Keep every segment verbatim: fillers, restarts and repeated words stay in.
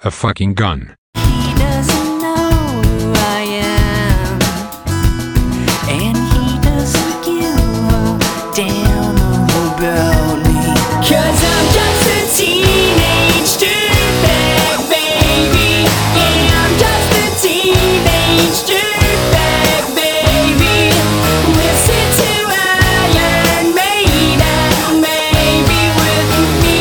a fucking gun. He doesn't know who I am, and he doesn't give a damn about me. 'Cause I'm just a teenage dirtbag, baby. Yeah, I'm just a teenage dirtbag, baby. Listen to Iron Maiden, maybe with me.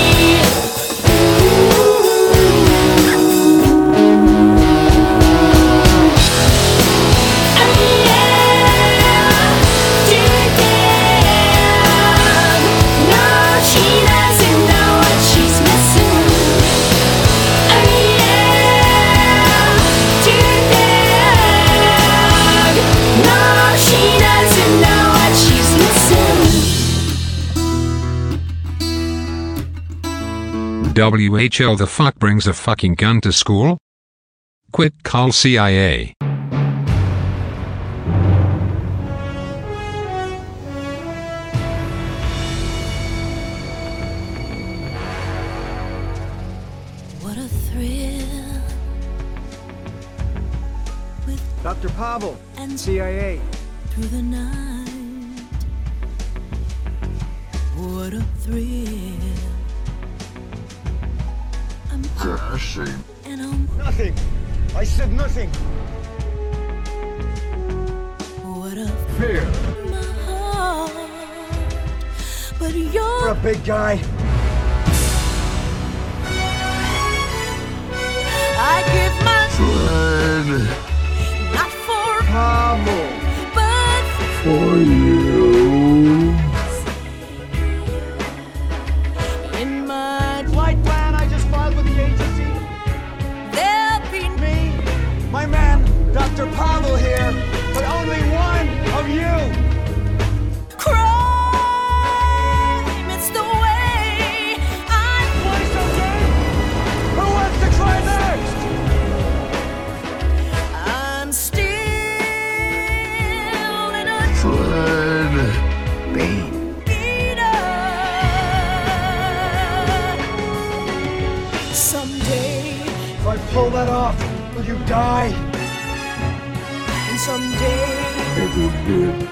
W H L the fuck brings a fucking gun to school? Quit call C I A. What a thrill with Doctor Pavel, and C I A. through the night. What a thrill. I'm Crashing. and I'm Nothing. I said nothing. what a Fear. my heart. But For a you're big guy. I give my Friend. not for Pavel. but For you. in my Flight plan I just filed with the agency. there'll be Me, my man, Doctor Pavel here, but only one of you. crime. It's the way I Play something. Who wants to try next? I'm still in a Friend. Me. beat up. Someday, If I pull that off, will you die? and someday, Never did.